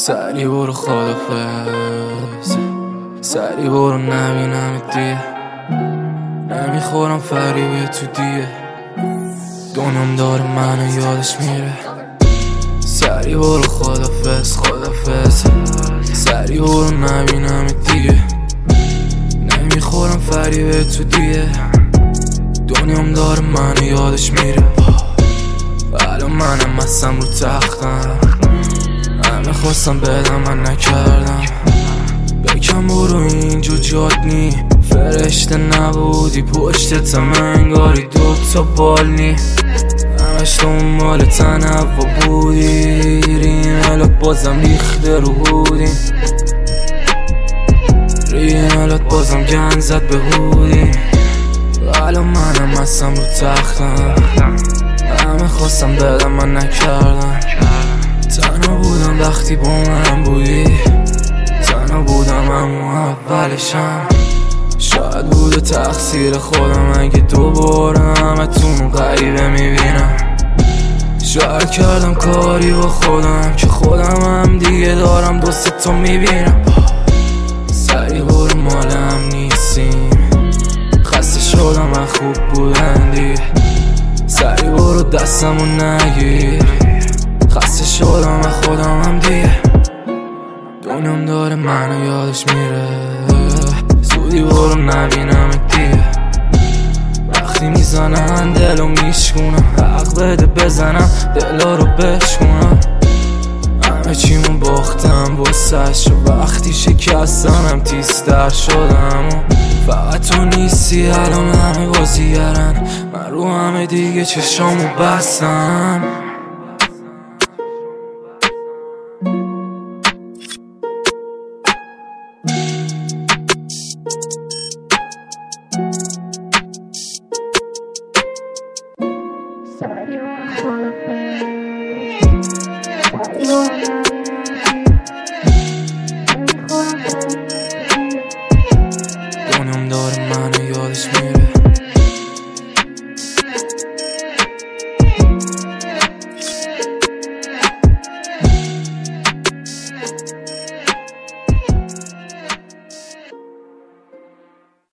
سری برو خدافز، سری برو نبینمت دیگه، نمیخورم فریبه تو دیگه، دونم داره منو یادش میره. سری برو خدافز، خدافز، سری برو نبینمت دیگه، نمیخورم فریبه تو دیگه، دنیام داره منو یادش میره. الان منم هستم رو تختم، همه خواستم بدم من نکردم. بکن برو اینجا جاد نی، فرشته نبودی پشتتم انگاری دوتا بال نی، همش دنبال تنوع بودی، رینالات بازم ریخته رو هودی، رینالات بازم گند زد به هودی. الان منم هستم رو تختم، همه خواستم بدم من نکردم. تنها بودم وقتی با من بودی، تنها بودم اما اولشم. شاید بوده تقصیر خودم اگه دوباره همه تونو غریبه میبینم. شاید کردم کاری با خودم که خودم هم دیگه دارم دوستتو میبینم. سری برو مالم نیستیم، خسته شدم من خوب بودن دیگه. سری برو دستمو نگیر، خسته شدم من خودم هم دیگه، دنیام داره منو یادش میره. زودی برو نبینمت دیگه، وقتی میزنن دلو میشکونم، حق بده بزنم دلا رو بشکونم. همه چیمون باختم واسش و وقتی شکستنم تیزتر شدم. فقط تو نیستی الان همه بازیگرن، من رو همه دیگه چشامو بستم. Sorry, you're